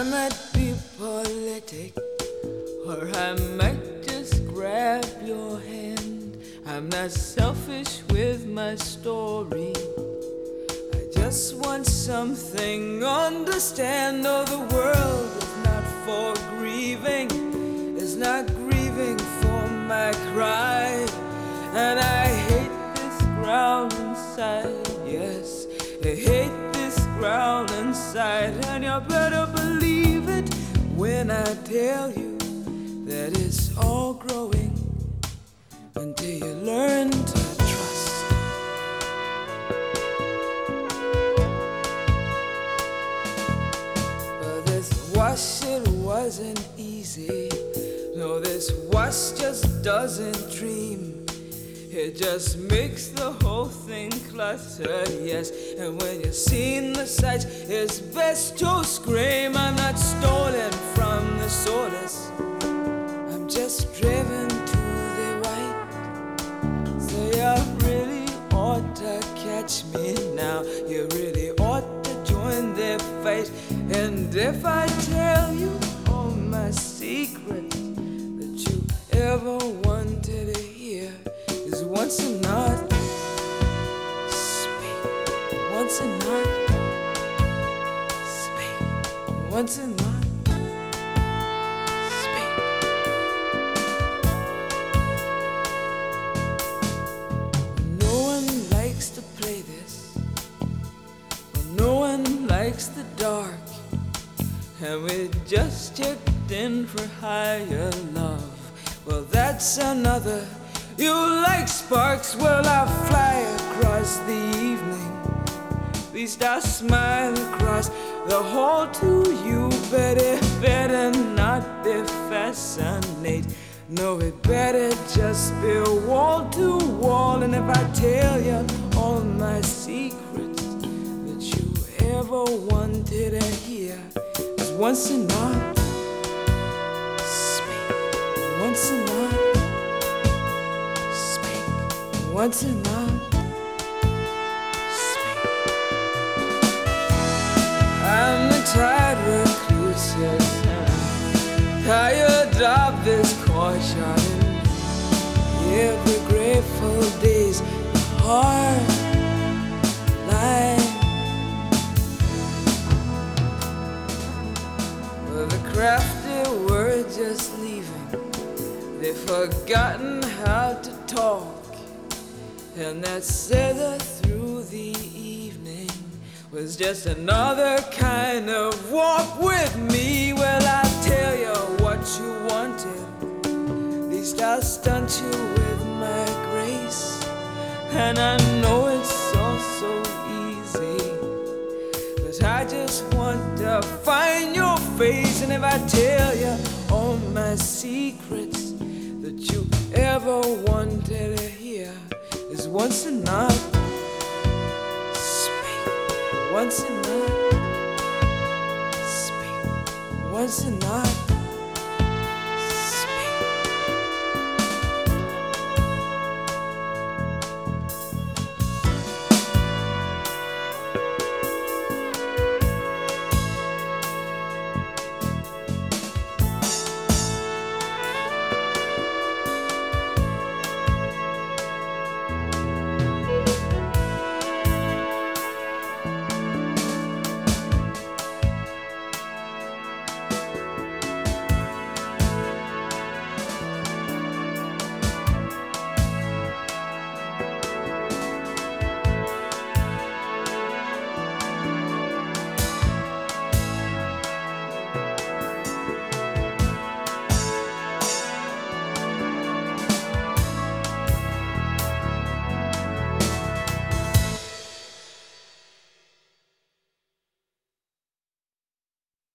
I might be politic, or I might just grab your hand. I'm not selfish with my story. I just want something, understand. Oh, the world is not for grieving, it's not grieving for my cry. And I hate this ground inside, yes, I hate this ground inside. And you better believe it when I tell you that it's all growing until you learn to trust. But this wash, it wasn't easy. No, this wash just doesn't dream. It just makes the whole thing cluttered, yes. And when you've seen the sights, it's best to scream. I'm not stolen from the soulless, I'm just driven to the white. So you really ought to catch me now. You really ought to join their fight. And if I tell you all my secrets that you ever wanted to hear, is once a night, speak. Once a night, speak. Once a night, speak. No one likes to play this. No one likes the dark. And we just checked in for higher love. Well, that's another. You like sparks, well, I'll fly across the evening. At least I'll smile across the hall to you. But it better not be fascinate. No, it better just be wall to wall. And if I tell you all my secrets that you ever wanted to hear, is once a night, speak. Once a night, once a night, speak. I'm the tired recluse, yes, and I'm tired of this courtyard. Every grateful day's hard line. Well, the crafty were just leaving. They've forgotten how to talk. And that sether through the evening was just another kind of walk with me. Well, I'll tell you what you wanted, at least I'll stunt you with my grace. And I know it's all so easy, but I just want to find your face. And if I tell you all my secrets that you ever wanted to hear, is once a night, speak. Once a night, speak. Once a night.